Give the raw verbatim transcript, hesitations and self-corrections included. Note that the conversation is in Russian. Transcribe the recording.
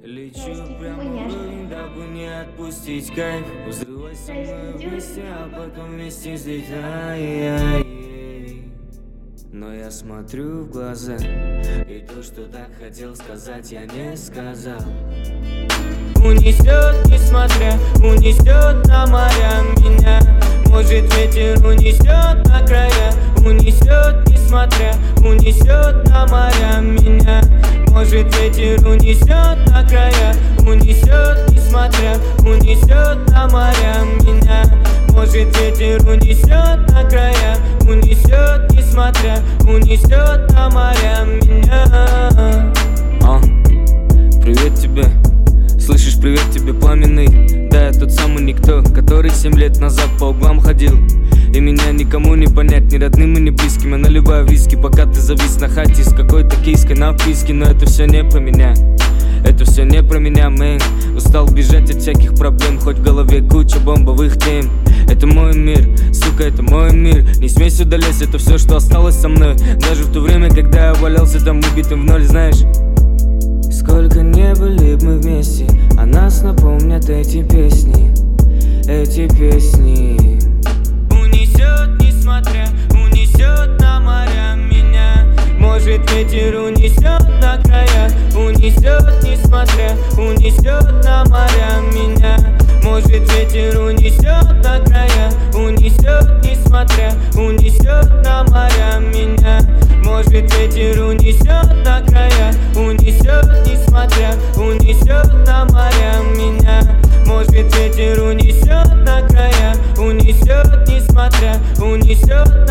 Лечу прямо в руин, дабы не отпустить кайф. Взрывай со мной вместе, а потом вместе взлетай. Но я смотрю в глаза, и то, что так хотел сказать, я не сказал. Унесет, несмотря, унесет на моря меня. Может, ветер унесет на края. Унесет, несмотря, унесет на моря меня. Может, ветер унесет на края. Унесет, несмотря, унесет на моря меня. Может, ветер унесет на края. Унесет, несмотря, унесет на моря меня. А, привет тебе, слышишь, привет тебе, пламенный. Да, я тот самый никто, который семь лет назад по углам ходил. И меня никому не понять, ни родным и ни близким. Я наливаю виски, пока ты завис на хате с какой-то киской на вписке. Но это все не про меня, это все не про меня, мэн. Устал бежать от всяких проблем, хоть в голове куча бомбовых тем. Это мой мир, сука, это мой мир. Не смей сюда лезть, это все, что осталось со мной. Даже в то время, когда я валялся там убитым в ноль, знаешь. Сколько не были мы вместе, а нас напомнят эти песни, эти песни. Унесет, несмотря, унесет на моря меня. Может, ветер унесет на края. Унесет, несмотря, унесет на моря меня. Может, ветер унесет на края. Унесет, несмотря, унесет на моря меня. Может, ветер унесет на края. Унесет, несмотря, унесет на моря меня. Может, ветер унесет на края. Унесет, несмотря, унесет